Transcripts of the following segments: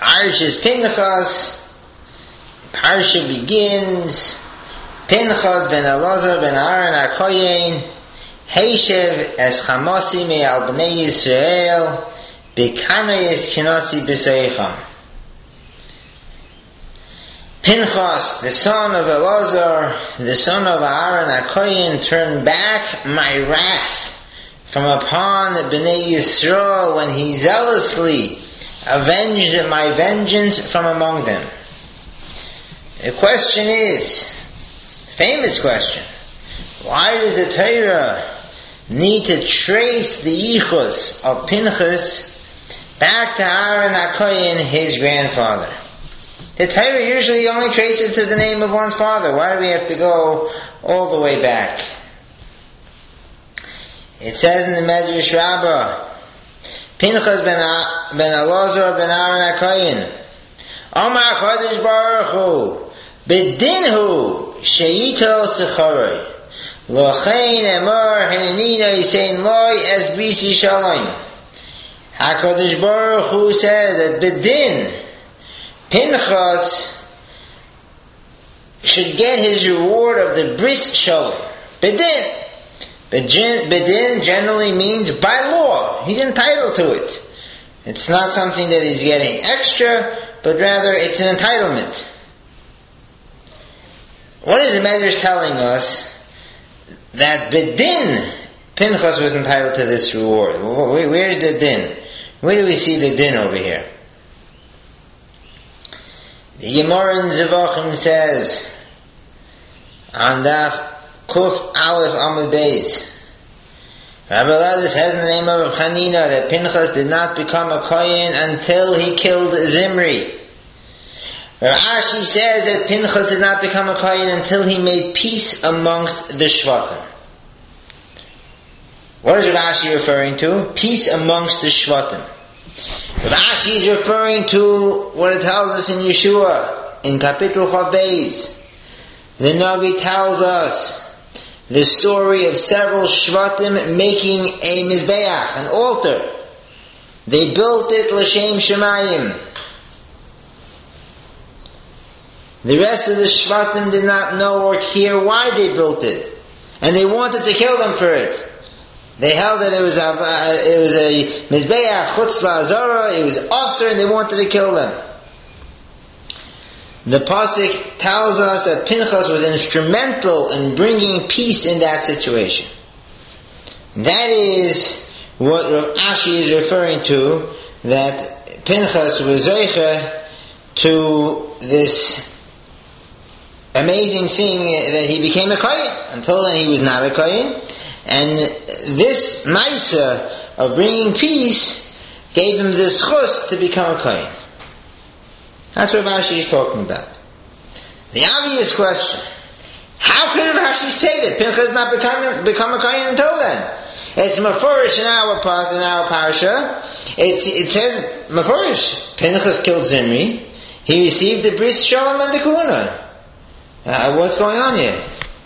Parshas Pinchas. Parsha begins. Pinchas ben Elazar ben Aaron HaKohen Heishev es Chamasi me'al bnei Yisrael B'kanayis kinasi b'seicham. Pinchas, the son of Elazar, the son of Aaron HaKohen, turned back my wrath from upon bnei Yisrael when he zealously avenged my vengeance from among them. The question is, famous question, why does the Torah need to trace the yichus of Pinchas back to Aaron HaKohen, his grandfather? The Torah usually only traces to the name of one's father. Why do we have to go all the way back? It says in the Medrash Rabbah, Pinchas ben Elazar ben Aaron HaKohen, Amar HaKadosh Baruch Hu, B'dinhu sheyitel secharoi, Lochein emor hinenina yisein loi es bisi shalom. HaKadosh Baruch Hu says that B'din, Pinchas should get his reward of the bris shalom. B'din. B'din generally means by law. He's entitled to it. It's not something that he's getting extra, but rather it's an entitlement. What is the Medrash telling us? That B'din, Pinchas was entitled to this reward. Where's the din? Where do we see the din over here? The Gemara in Zevachim says, on Daf Kuf Aleph Amud Beis, Rabbi Elazar says in the name of Hanina that Pinchas did not become a Kohen until he killed Zimri. Rav Ashi says that Pinchas did not become a Kohen until he made peace amongst the Shvatim. What is Rav Ashi referring to? Peace amongst the Shvatim. Rav Ashi is referring to what it tells us in Yeshua, in Kapitel Chav Beis. The Navi tells us the story of several Shvatim making a Mizbeach, an altar. They built it L'Shem Shemayim. The rest of the Shvatim did not know or care why they built it. And they wanted to kill them for it. They held that it was a Mizbeach Chutz La'azara, it was Asr, and they wanted to kill them. The Pasuk tells us that Pinchas was instrumental in bringing peace in that situation. That is what Rav Ashi is referring to, that Pinchas was Zeicha to this amazing thing that he became a Kohen. Until then he was not a Kohen. And this Maisa of bringing peace gave him the schus to become a Kohen. That's what Rav Ashi is talking about. The obvious question, how could Rav Ashi say that Pinchas not become a Kohen until then? It's Mefurish in our parsha. It says Mefurish. Pinchas killed Zimri. He received the bris shalom and the kahuna. What's going on here?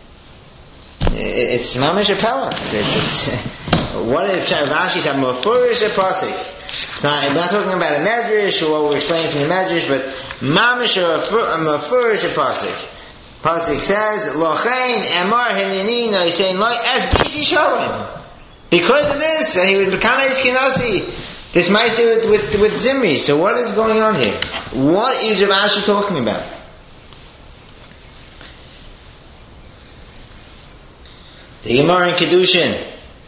It's mamish apella. What if Rav Ashi said Mefurish a pasuk? I'm not talking about a medrash or what we're explaining from the medrash, but mamish a mefurish a pasuk. Pasuk says, "Lochein emar hinini saying like as bisi shalom." Because of this, that he would become his kinasi, this ma'aseh with Zimri. So what is going on here? What is Rav Ashi talking about? The Gemara in Kedushin.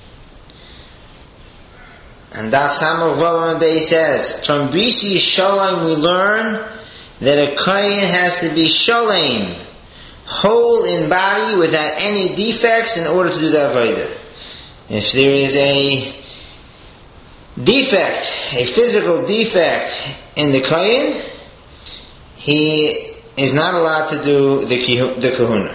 And Daf Samach Vav Amud Beis says, from Bisi Shalom we learn that a Kohen has to be Shalom, whole in body without any defects in order to do the Avodah. If there is a defect, a physical defect in the Kohen, he is not allowed to do the Kahuna.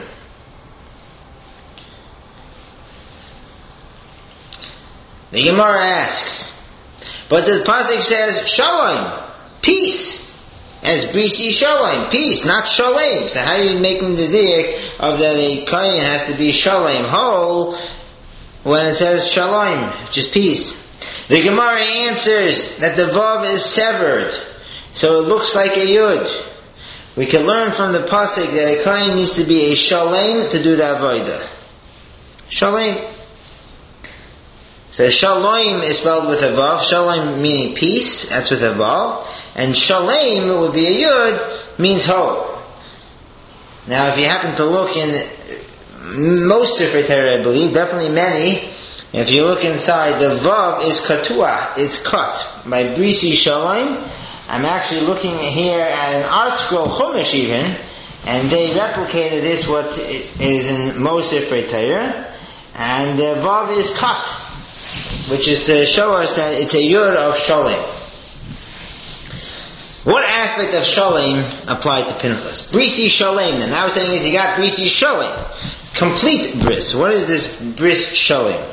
The Gemara asks, but the pasuk says Shalom, peace, as Brisi Shalom, peace, not Shalom. So how are you making the diak of that a Kohen has to be Shalom, whole, when it says Shalom, which is peace? The Gemara answers that the Vav is severed. so it looks like a yud. We can learn from the pasuk that a kohen needs to be a shalem to do the avodah. Shalem. So shalom is spelled with a vav. Shalom meaning peace, that's with a vav. And shalem would be a yud, means whole. Now if you happen to look in most Sefer Torah, I believe, definitely many, if you look inside, the vav is katua, it's cut. By Brisi Shalom, I'm actually looking here at an art scroll, Chumash even, and they replicated this, what is in most Sefer Torah, and the vav is cut, which is to show us that it's a yud of Shalom. What aspect of Shalom applied to Pinchas? Brisi Shalom. And now we're saying is he got Brisi Shalom. Complete bris. What is this bris Shalom?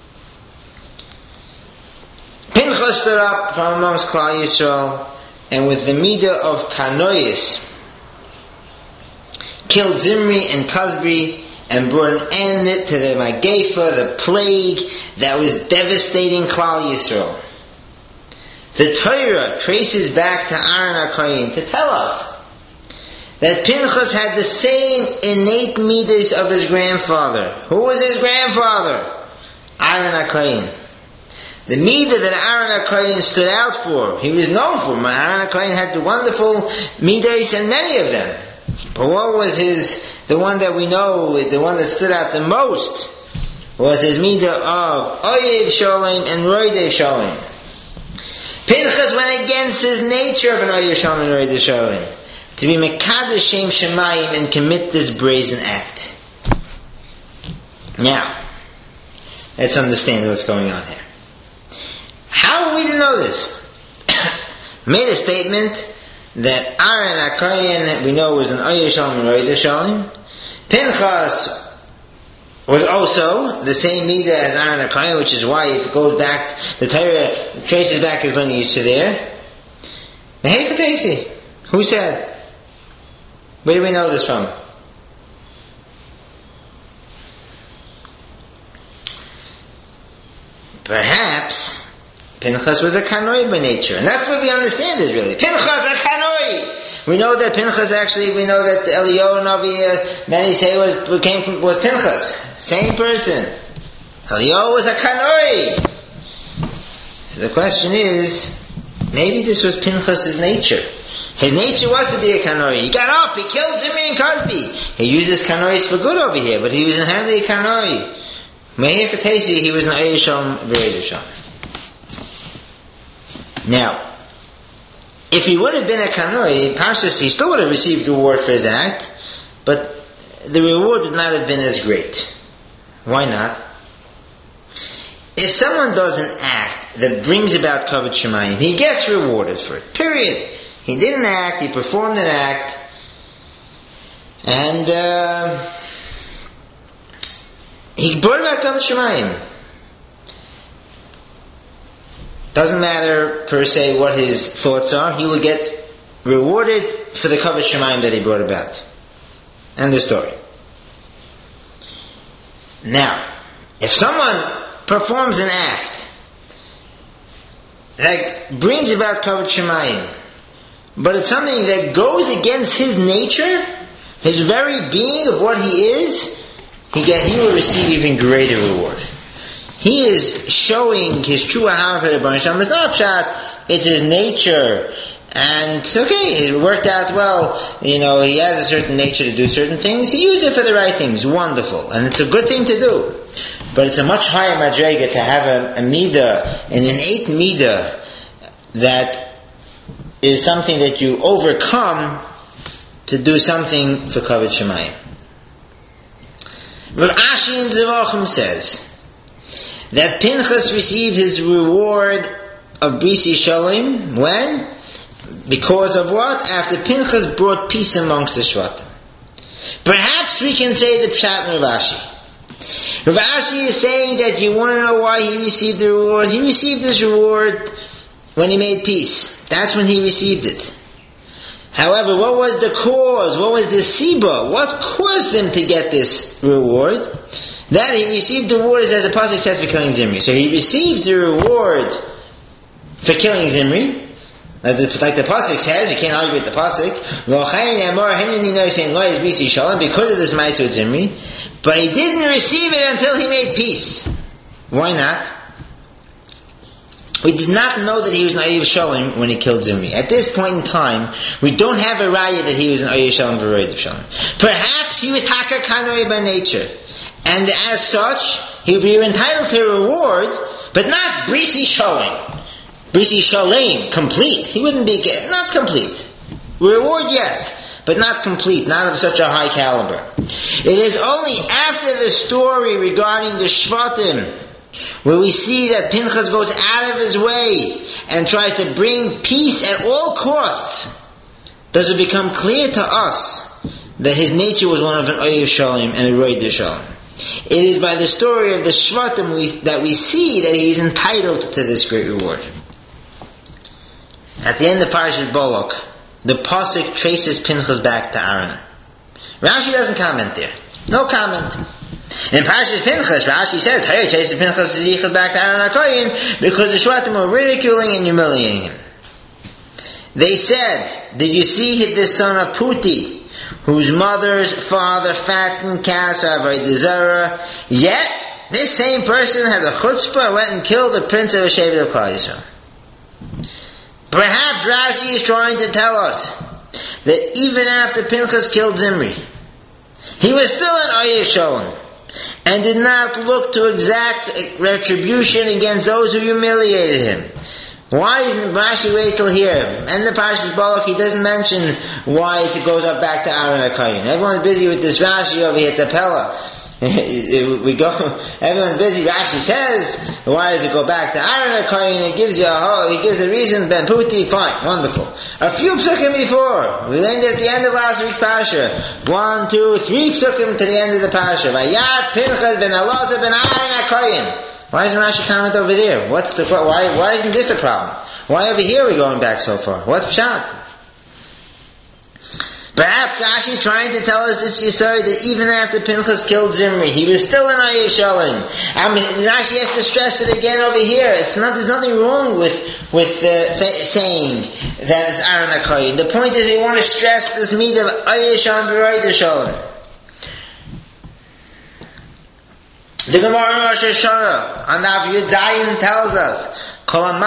Pinchas stood up from amongst Klal Yisrael and with the midah of Kanois killed Zimri and Kazbi and brought an end to the Magefa, the plague that was devastating Klal Yisrael. The Torah traces back to Aaron HaKohen to tell us that Pinchas had the same innate midas of his grandfather. Who was his grandfather? Aaron HaKohen. The midah that Aaron HaKohen stood out for, he was known for. Aaron HaKohen had the wonderful midas and many of them. But what was the one that we know, the one that stood out the most, was his midah of Oyev Shalom and Roidev Shalom. Pinchas went against his nature of an Oyev Shalom and Roidev Shalom, to be Mekadosh Shem Shemayim and commit this brazen act. Now, let's understand what's going on here. How are we to know this? Made a statement that Aaron HaKohen, we know, was an Oyev Shalom and Roidev Shalom. Pinchas was also the same midah as Aaron HaKohen, which is why it goes back, the Torah traces back his lineage to there. Who said? Where do we know this from? Perhaps Pinchas was a Kanoi by nature, and that's what we understand it really. Pinchas a Kanoi. We know that Pinchas actually, we know that Eliyahu Navi, many say was Pinchas. Same person. Eliyahu was a Kanoi. So the question is, maybe this was Pinchas' nature. His nature was to be a Kanoi. He got up, he killed Jimmy and Cosby. He uses Kanois for good over here, but he was inherently a Kanoi. Meir Katesi, he was an Oyev Shalom, Roidev Shalom. Now, if he would have been a Kanoi, Parshas, he still would have received the reward for his act, but the reward would not have been as great. Why not? If someone does an act that brings about Kavod Shemayim, he gets rewarded for it. Period. He did an act, he performed an act, and he brought about Kavod Shemayim. Doesn't matter per se what his thoughts are, he will get rewarded for the Kavod Shemayim that he brought about. End the story. Now, if someone performs an act that brings about Kavod Shemayim, but it's something that goes against his nature, his very being of what he is, he will receive even greater reward. He is showing his true ahava for the Baruch Shalom. It's not pshat, it's his nature. And, okay, it worked out well. You know, he has a certain nature to do certain things. He used it for the right things. Wonderful. And it's a good thing to do. But it's a much higher madrega to have a midah, an innate midah, that is something that you overcome to do something for Kavod Shemayim. Rav Ashi in Zevachim says that Pinchas received his reward of Brisi Shalom when? Because of what? After Pinchas brought peace amongst the Shvatim. Perhaps we can say the Pshat in Rav Ashi. Rav Ashi is saying that you want to know why he received the reward. He received this reward when he made peace. That's when he received it. However, what was the cause? What was the siba? What caused him to get this reward? That he received the reward as the pasuk says for killing Zimri. So he received the reward for killing Zimri. Like the pasuk says, you can't argue with the pasuk. Because of this ma'aseh with Zimri, but he didn't receive it until he made peace. Why not? We did not know that he was an Oyev Shalom when he killed Zimri. At this point in time, we don't have a raya that he was an Oyev Shalom v'Roidev Shalom. Perhaps he was Taka Kanoi by nature, and as such, he would be entitled to a reward, but not Brisi Shalom. Brisi Shalom, complete. He wouldn't be, not complete. Reward, yes, but not complete, not of such a high caliber. It is only after the story regarding the Shvatim, where we see that Pinchas goes out of his way and tries to bring peace at all costs, does it become clear to us that his nature was one of an Oyev Shalom and a Roidev Shalom. It is by the story of the Shvatim that we see that he is entitled to this great reward. At the end of Parashat Balak, the pasuk traces Pinchas back to Aaron. Rashi doesn't comment there. No comment. In Parashat Pinchas, Rashi says, "Hey, traces Pinchas' yichud back to Aaron HaKoyin because the Shvatim were ridiculing and humiliating him. They said, did you see this son of Puti, whose mother's father fattened calves for Avodah Zarah? Yet, this same person had the chutzpah and went and killed the prince of the Shevet of Klal Yisrael." Perhaps Rashi is trying to tell us that even after Pinchas killed Zimri, he was still an Oyev Shalom and did not look to exact retribution against those who humiliated him. Why isn't Rashi wait till here? And the Parashat Balak, he doesn't mention why it goes up back to Aaron HaKoyin. Everyone's busy with this Rashi over here, it's a Pella. Everyone's busy. Rashi says, why does it go back to Aaron HaKoyin? It gives you he gives a reason. Ben Puti, fine, wonderful. A few psukim before, we learned at the end of last week's parasha. 1, 2, 3 psukim to the end of the parasha. Vayat Pinchas ben Elazar ben Aaron HaKoyin. Why doesn't Rashi comment over there? Why isn't this a problem? Why over here are we going back so far? What's pshat? Perhaps Rashi is trying to tell us this Yisrael that even after Pinchas killed Zimri, he was still an Oyev Shalom. Rashi has to stress it again over here. There's nothing wrong with saying that it's Aaron HaKoyin. The point is we want to stress this meat of Oyev Shalom v'Roidev Shalom. The Gemara in Rosh Hashanah on Av Yud Zayin tells us, one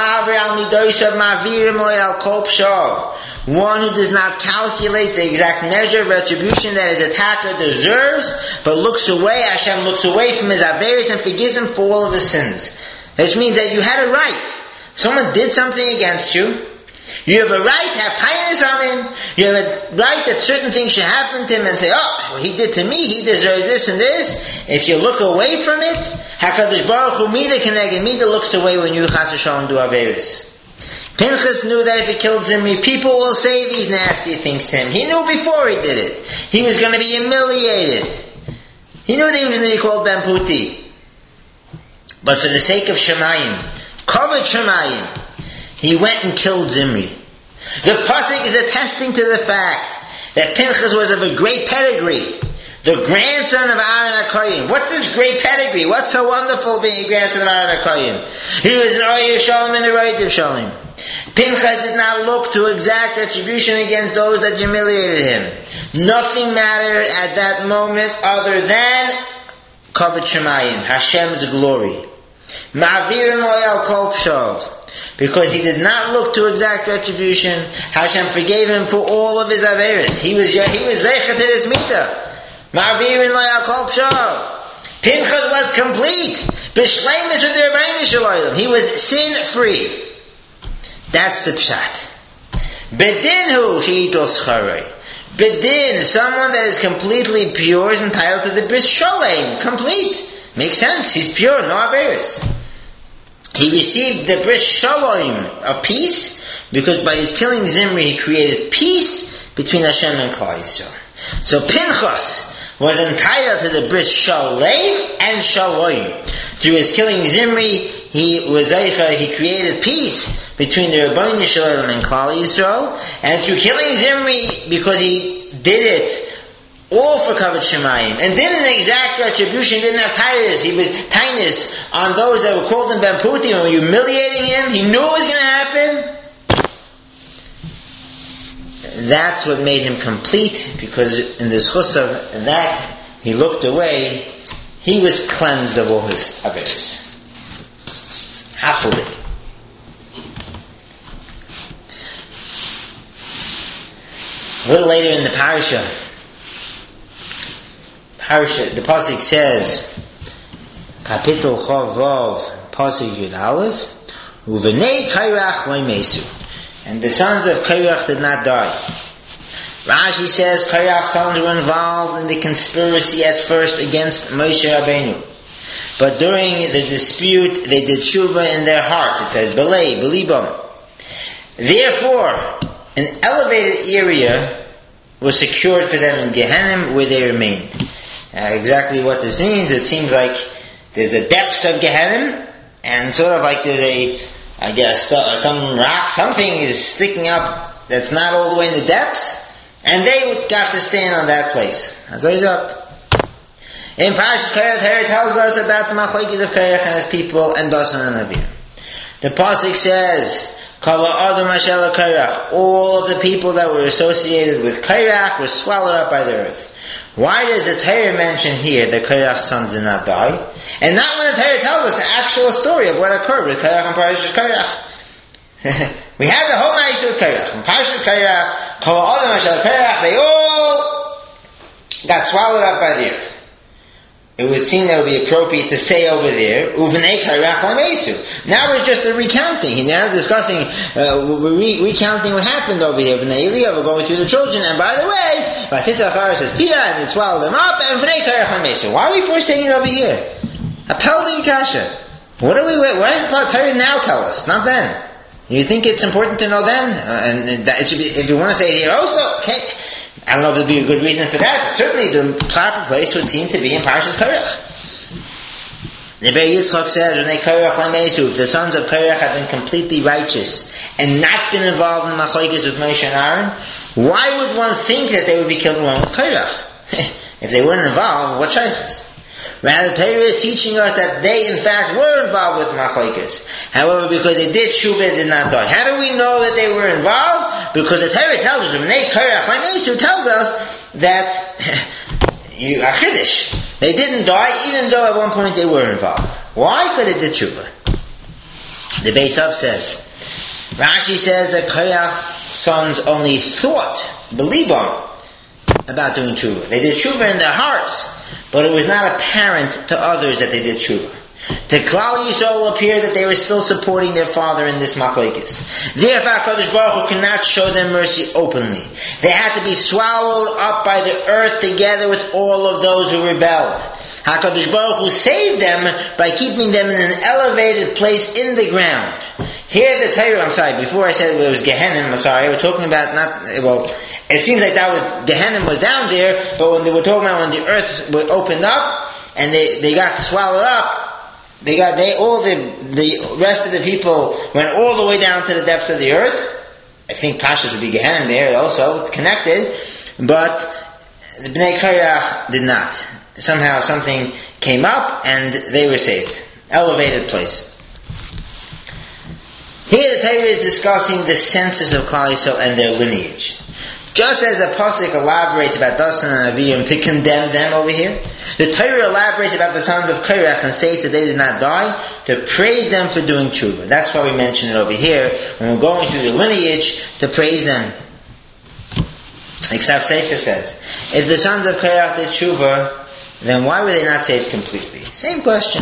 who does not calculate the exact measure of retribution that his attacker deserves, but looks away, Hashem looks away from his averis and forgives him for all of his sins. Which means that you had a right. Someone did something against you. You have a right to have kindness on him. You have a right that certain things should happen to him and say, oh, he did to me, he deserved this and this. If you look away from it, HaKadosh Baruch Hu Mida Keneged Mida looks away when you Chas v'Shalom do averis. Pinchas knew that if he killed Zimri, people will say these nasty things to him. He knew before he did it. He was going to be humiliated. He knew that he was going to be called Ben Puti. But for the sake of Shemayim, Kavod Shemayim, he went and killed Zimri. The pasuk is attesting to the fact that Pinchas was of a great pedigree, the grandson of Aaron HaKoyin. What's this great pedigree? What's so wonderful being a grandson of Aaron HaKoyin? He was an Oyev Shalom and a Roidev Shalom. Pinchas did not look to exact retribution against those that humiliated him. Nothing mattered at that moment other than Kavod Shemayim, Hashem's glory. Ma'avirin loyal kol pshav. Because he did not look to exact retribution, Hashem forgave him for all of his averis. He was zeicha to this mita. Ma'avirin loyal kol pshav. Pinchas was complete. B'shleimus with the Rebbeinu Shalom. He was sin-free. That's the pshat. Bedinhu she'itos charei. Bedin, someone that is completely pure, is entitled to the bris sholem. Complete. Makes sense. He's pure, no averis. He received the bris shalom, of peace, because by his killing Zimri, he created peace between Hashem and Klal Yisrael. So Pinchas was entitled to the bris shalom and shalom. Through his killing Zimri, he created peace between the Rebbeinu Shalom and Klal Yisrael, and through killing Zimri, because he did it all for Kavod Shemayim, and didn't exact retribution, didn't have tightness. He was tightness on those that were called him Ben Puti and were humiliating him. He knew it was going to happen. that's what made him complete, because in the schus of that he looked away, he was cleansed of all his averos. Hafuli. A little later in the parasha, the pasuk says, Kapitel Chavav, pasuk Yud Aleph, Uvenei Kairach Loimesu, and the sons of Kairach did not die. Rashi says Kairach's sons were involved in the conspiracy at first against Moshe Rabbeinu, but during the dispute they did tshuva in their hearts. It says Belei, Belibam. Therefore, an elevated area was secured for them in Gehenna, where they remained. Exactly what this means, it seems like there's the depths of Gehenna, and sort of like there's some rock, something is sticking up that's not all the way in the depths, and they got to stand on that place. That's what he's up. In Parashas Korach, it tells us about the machlokes of Korach and his people and Dasan and Aviram. The pasuk says, all of the people that were associated with Korach were swallowed up by the earth. Why does the Torah mention here that Korach's sons did not die? And not when the Torah tells us the actual story of what occurred with Korach and Parashas Korach. We have the whole night of Korach. In Parashas Korach, they all got swallowed up by the earth. It would seem that it would be appropriate to say over there, Uvenei Kairach Lamesu. Now we're just recounting. He's now discussing, recounting what happened over here. V'nei Eliyav, we're going through the children, and by the way, Vatita Achara says Pia, and it swallowed them up, and Uvenei Kairach Lamesu. Why are we first saying it over here? Apel Kasha. What did Torah now tell us? Not then. You think it's important to know then? And that it should be, if you want to say it here also, okay. I don't know if there'd be a good reason for that, but certainly the proper place would seem to be in Parashas Korach. The Ber Yitzchak says, when the sons of Korach have been completely righteous and not been involved in machlokes with Moshe and Aaron, why would one think that they would be killed along with Korach? If they weren't involved, what shaykhs? Rather, Torah is teaching us that they, in fact, were involved with machlokes. However, because they did tshuva, they did not die. How do we know that they were involved? Because the Torah tells us, tells us that a chiddush. They didn't die, even though at one point they were involved. Why? Because they did tshuva. The Beis Hov says, Rashi says that Korach's sons only thought, belibam, about doing tshuva. They did tshuva in their hearts, but it was not apparent to others that they did tshuva. To Klal Yisrael appeared that they were still supporting their father in this machlokes. Therefore, HaKadosh Baruch Hu cannot show them mercy openly. They had to be swallowed up by the earth together with all of those who rebelled. HaKadosh Baruch Hu saved them by keeping them in an elevated place in the ground. Here the Torah, before I said it was Gehenna, we're talking about it seems like that was, Gehenna was down there, but when they were talking about when the earth opened up, and they got swallowed up, the rest of the people went all the way down to the depths of the earth. I think Pashas would be Gehenna there also, connected, but the Bnei Korach did not. Somehow something came up and they were saved. Elevated place. Here the Torah is discussing the census of Klal Yisrael and their lineage. Just as the pasuk elaborates about Dasan and Aviram to condemn them over here, the Torah elaborates about the sons of Korach and states that they did not die, to praise them for doing tshuva. That's why we mention it over here when we're going through the lineage, to praise them. Except Sefer says, if the sons of Korach did tshuva, then why were they not saved completely? Same question.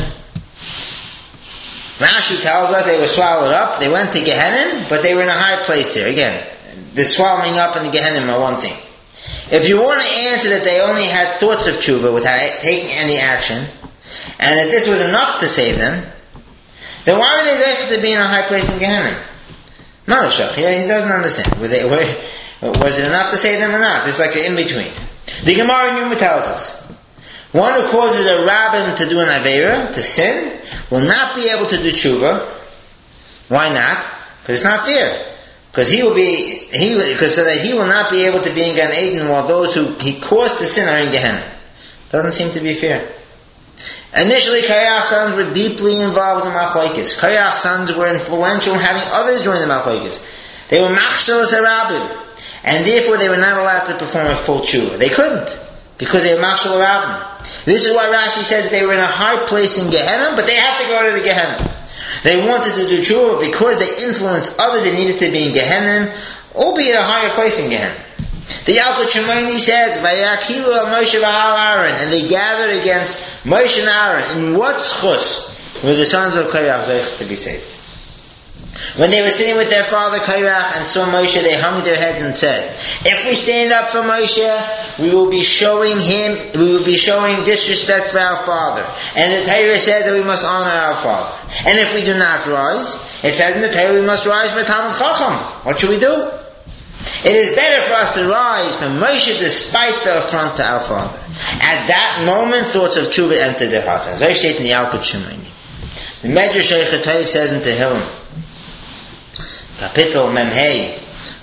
Rashi tells us they were swallowed up, they went to Gehenna, but they were in a high place there. Again, the swallowing up in the Gehenna are one thing. If you want to answer that they only had thoughts of tshuva without taking any action, and that this was enough to save them, then why were they able to be in a high place in Gehenna? Malashach, he doesn't understand. Was it enough to save them or not? It's like an in-between. The Gemara in Yuma tells us, one who causes a rabbin to do an aveira, to sin, will not be able to do tshuva. Why not? Because it's not fair. Because he will not be able to be in Gan Eden while those who he caused to sin are in Gehenna. Doesn't seem to be fair. Initially, Korach's sons were deeply involved in the machlokes. Korach's sons were influential in having others join the machlokes. They were machshalas harabim. and therefore they were not allowed to perform a full tshuva. They couldn't, because they were mashal rabbim. This is why Rashi says they were in a high place in Gehenna, but they had to go to the Gehenna. They wanted to do tshuva because they influenced others. They needed to be in Gehenna, albeit a higher place in Gehenna. The Yalkut Shimoni says, "Vayakilu al Moshe v'al Aaron," and they gathered against Moshe and Aaron. In what schus were the sons of Korach to be saved? When they were sitting with their father Korach and saw Moshe, they hung their heads and said, "If we stand up for Moshe, we will be showing disrespect for our father. And the Torah says that we must honor our father. And if we do not rise, it says in the Torah we must rise for Talmud Chacham. What should we do? It is better for us to rise from Moshe despite the affront to our father." At that moment, thoughts of tshuva entered their hearts. As I state in the Yalkut Shimoni. The Medrash Sheikh Toiv says in Tehillim, Kapitel Memhei,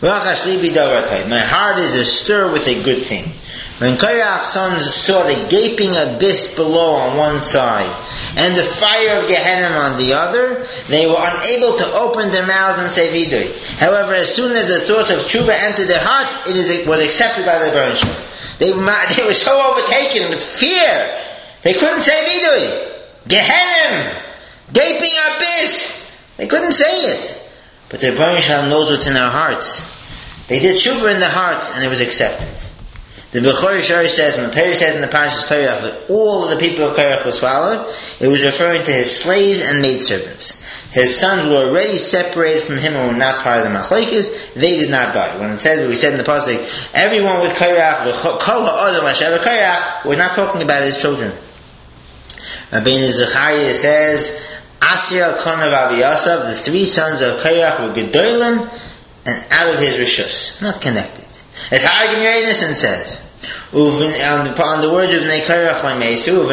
my heart is astir with a good thing. When Korach's sons saw the gaping abyss below on one side and the fire of Gehenna on the other, they were unable to open their mouths and say vidui. However, as soon as the thoughts of tshuva entered their hearts, it was accepted by the Baruch Shem. They were so overtaken with fear, they couldn't say vidui. Gehenna, gaping abyss, they couldn't say it. But the Baruch Shem knows what's in our hearts. They did tshuva in their hearts and it was accepted. The Bechor Shor says, when the Torah says in the Parashas Korach that all of the people of Korach were swallowed, it was referring to his slaves and maidservants. His sons were already separated from him and were not part of the Machlokes. They did not die. When it said, we said in the Pasuk, everyone with Korach, Kol ha'odam asher Korach, we're not talking about his children. Rabbeinu Zechariah says, Asir al-Konav Aviyasav, the three sons of Korach were Gedolim and out of his Rishus. Not connected. The Targum Yonasan says, on the words of Bnei Korach L'Meisu,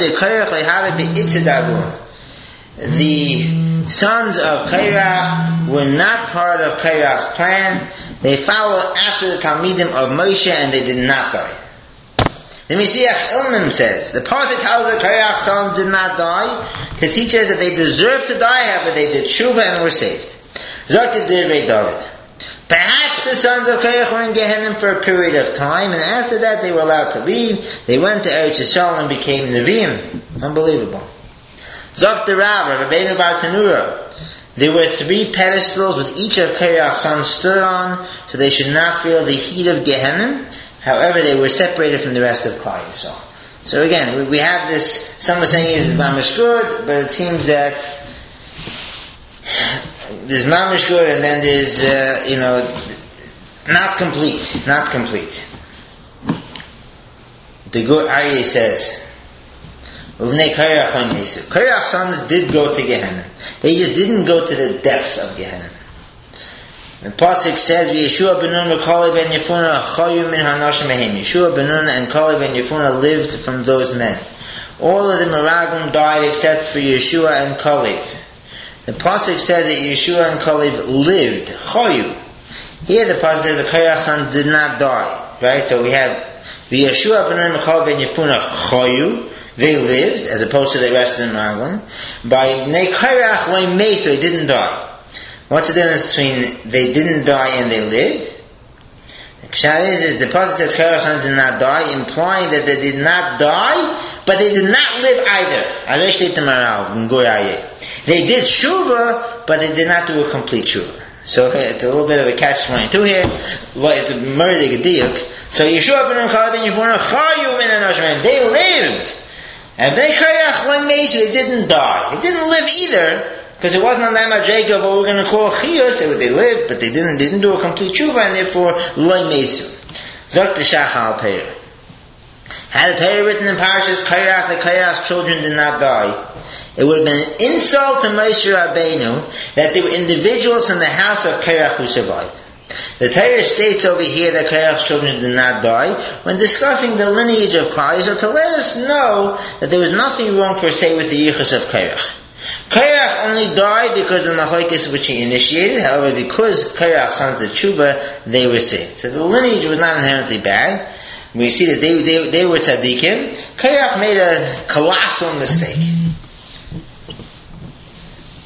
the sons of Korach were not part of Korach's plan. They followed after the Talmidim of Moshe and they did not die. The Messiah Ilmim says, the Pasuk tells that Korach's sons did not die to teach us that they deserved to die, however they did tshuva and were saved. Zok Divrei David. Perhaps the sons of Korach were in Gehenna for a period of time, and after that they were allowed to leave. They went to Eretz Yisrael and became Nevi'im. Unbelievable. Zok the Rav, Rabbeinu Bar Tanura. There were 3 pedestals with each of Korach's sons stood on, so they should not feel the heat of Gehenna. However, they were separated from the rest of Klal Yisrael. So again, we have this, some are saying it's mamish good, but it seems that there's mamish good and then there's, not complete. The Gur Aryeh says, Korach's sons did go to Gehenna. They just didn't go to the depths of Gehenna. The Pasuk says, Yeshua ben Nun and Kalev ben Yefuna chayu min hanashim mehem. Yeshua ben Nun and Kalev ben Yefuna lived from those men. All of the Meraglim died except for Yeshua and Kalev. The Pasuk says that Yeshua and Kalev lived. Chayu. Here the Pasuk says the Korach's sons did not die. Right? So we have Yeshua ben Nun and Kalev ben Yefuna chayu. They lived, as opposed to the rest of the Meraglim. By Bnei Korach when they didn't die. What's the difference between they didn't die and they lived? The Pshat is the Pasuk that Korach's sons did not die, implying that they did not die, but they did not live either. They did Shuvah, but they did not do a complete Shuvah. So it's a little bit of a catch-22 here. Well, it's a murder gediyuk. So Yeshua ben Kalev ben Yefuna chayu min hanashim. They lived. And they they didn't die. They didn't live either. Because it wasn't on them at Jacob, what we're going to call Chiyus. They lived, but they didn't do a complete tshuva, and therefore, Loi Mesu. Zok the Shachal Torah. Had the Torah written in Parashas Korach, the Korach's children did not die, it would have been an insult to Moshe Rabbeinu that there were individuals in the house of Korach who survived. The Torah states over here that Korach's children did not die when discussing the lineage of Klal Yisrael to let us know that there was nothing wrong per se with the yichus of Korach. Korach only died because of the machlokes which he initiated. However, because Korach's sons did tshuva, they were saved. So the lineage was not inherently bad. We see that they were tzaddikim. Korach made a colossal mistake.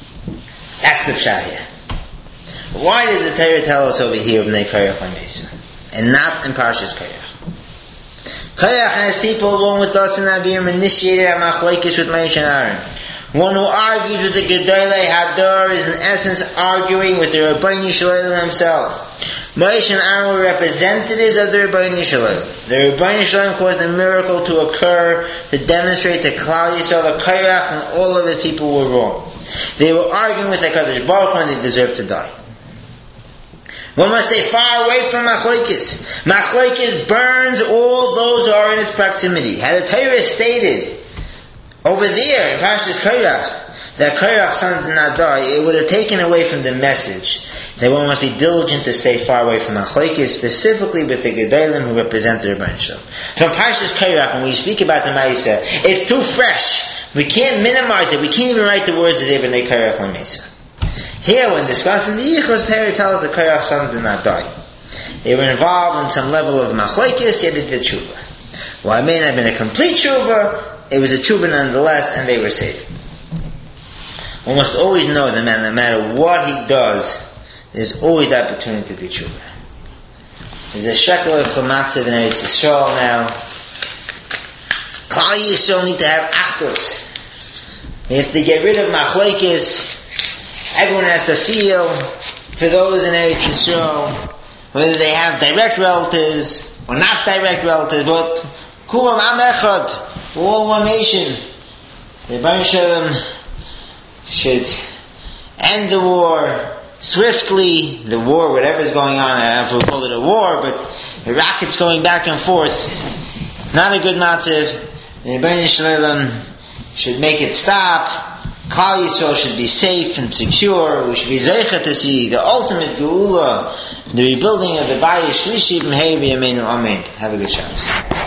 That's the pshat here. Why does the Torah tell us over here of Bnei Korach L'Meisu? and not in Parshas Korach. Korach and his people, along with us and Abiram, initiated a machlokes with Moshe and Aaron. One who argues with the Gedolei Hador is in essence arguing with the Rebbeinu Shalom himself. Moshe and Aaron were representatives of the Rebbeinu Shalom. The Rebbeinu Shalom caused a miracle to occur to demonstrate that Klal Yisrael, the Korach, and all of his people were wrong. They were arguing with HaKadosh Baruch Hu and they deserved to die. One must stay far away from machlokes. Machlokes burns all those who are in its proximity. Had the Torah stated over there in Parshas Korach that Korach's sons did not die, it would have taken away from the message that one must be diligent to stay far away from machlokes, specifically with the Gedolim who represent the Rebbeinu Shalom. So in Parshas Korach, when we speak about the Ma'aseh, it's too fresh. We can't minimize it. We can't even write the words of the Bnei Korach L'Mesa. Here, when discussing the Yichus, Torah tells us that Korach's sons did not die. They were involved in some level of machlokes, yet they did tshuva. While it may not have been a complete tshuva, it was a tshuva nonetheless, and they were saved. One must always know that no matter what he does, there's always the opportunity to do tshuva. There's a shekel of chamatziv in Eretz Yisrael now. Klal Yisrael need to have achdus. They have to get rid of machlokes. Everyone has to feel for those in Eretz Yisrael, whether they have direct relatives or not direct relatives, but kulam am echad, we're all one nation. The Rebbeinu Shalom should end the war swiftly. The war, whatever is going on, I don't know if we'll call it a war, but the rockets going back and forth, not a good matziv. The Rebbeinu Shalom should make it stop. Klal Yisrael should be safe and secure. We should be zeicha to see the ultimate geula, the rebuilding of the Bayis Shlishi b'mehei b'yameinu. Amen. Have a good Shabbos.